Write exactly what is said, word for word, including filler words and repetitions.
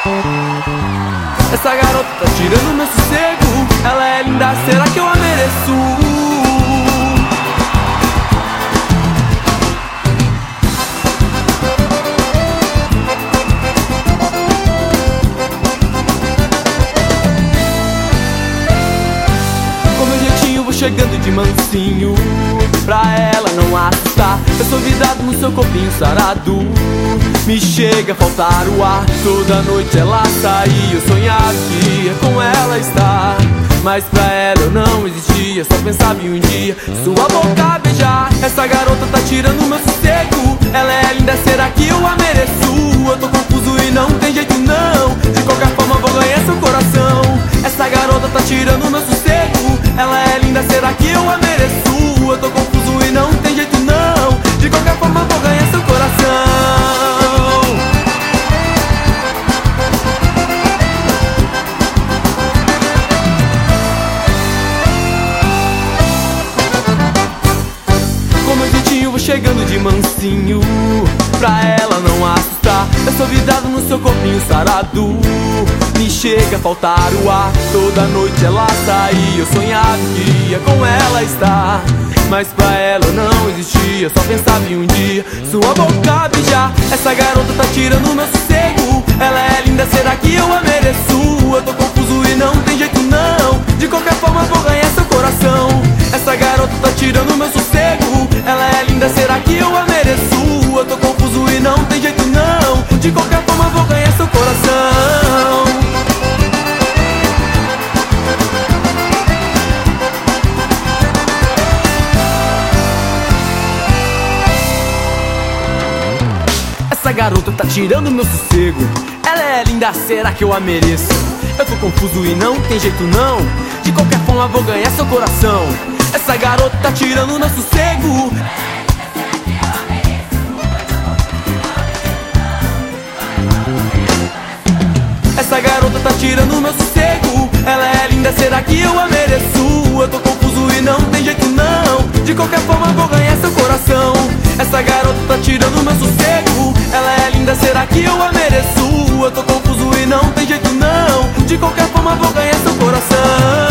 Essa garota tá tirando meu sossego. Ela é linda, será que eu a mereço? Chegando de mansinho, pra ela não assustar. Eu sou vidrado no seu corpinho sarado. Me chega a faltar o ar. Toda noite ela saía, eu sonhava que ia com ela estar. Mas pra ela eu não existia, só pensava em um dia sua boca beijar. Essa garota tá tirando meu sossego. Ela é linda, será que eu a mereço? Eu tô confuso e não tem jeito não. De qualquer forma vou ganhar seu coração. Essa garota tá tirando meu sossego. Ela é linda, será que eu a mereço? Eu tô confuso e não tem jeito não. De qualquer forma vou ganhar seu coração. Com meu jeitinho vou chegando de mansinho, pra ela não assustar. Eu sou vidrado no seu corpinho sarado. Me chega a faltar o ar. Toda noite ela saía, eu sonhava que ia com ela estar. Mas pra ela eu não existia, só pensava em um dia sua boca beijar. Essa garota tá tirando meu sossego. Ela é linda, será que eu a mereço? Eu tô confuso e não tem jeito não. De qualquer forma vou ganhar seu coração. Essa garota tá tirando meu sossego. Ela é linda, será que eu a mereço? Eu tô confuso e não tem jeito não. De qualquer forma vou ganhar seu coração. Essa garota tá tirando meu sossego. Ela é linda, será que eu a mereço? Eu tô confuso e não tem jeito não. De qualquer forma vou ganhar seu coração. Essa garota tá tirando meu sossego. Essa garota tá tirando meu sossego. Ela é linda, será que eu a mereço? Eu tô confuso e não tem jeito não. De qualquer forma vou ganhar seu coração. Essa garota tá tirando meu sossego. Ela é linda, será que eu a mereço? Eu tô confuso e não tem jeito não. De qualquer forma vou ganhar seu coração.